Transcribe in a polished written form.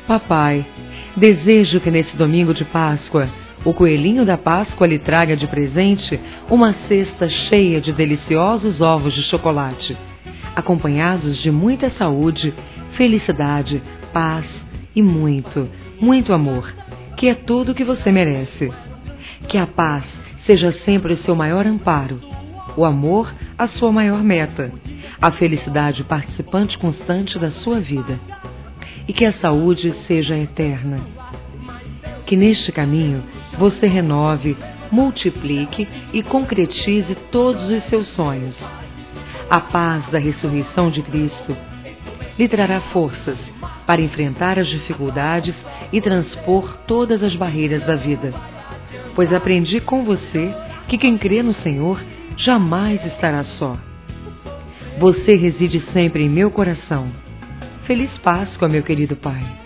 Papai, desejo que nesse domingo de Páscoa, o coelhinho da Páscoa lhe traga de presente uma cesta cheia de deliciosos ovos de chocolate, acompanhados de muita saúde, felicidade, paz e muito, muito amor, que é tudo o que você merece. Que a paz seja sempre o seu maior amparo, o amor a sua maior meta, a felicidade participante constante da sua vida. E que a saúde seja eterna. Que neste caminho você renove, multiplique e concretize todos os seus sonhos. A paz da ressurreição de Cristo lhe trará forças para enfrentar as dificuldades e transpor todas as barreiras da vida. Pois aprendi com você que quem crê no Senhor jamais estará só. Você reside sempre em meu coração. Feliz Páscoa, meu querido Pai.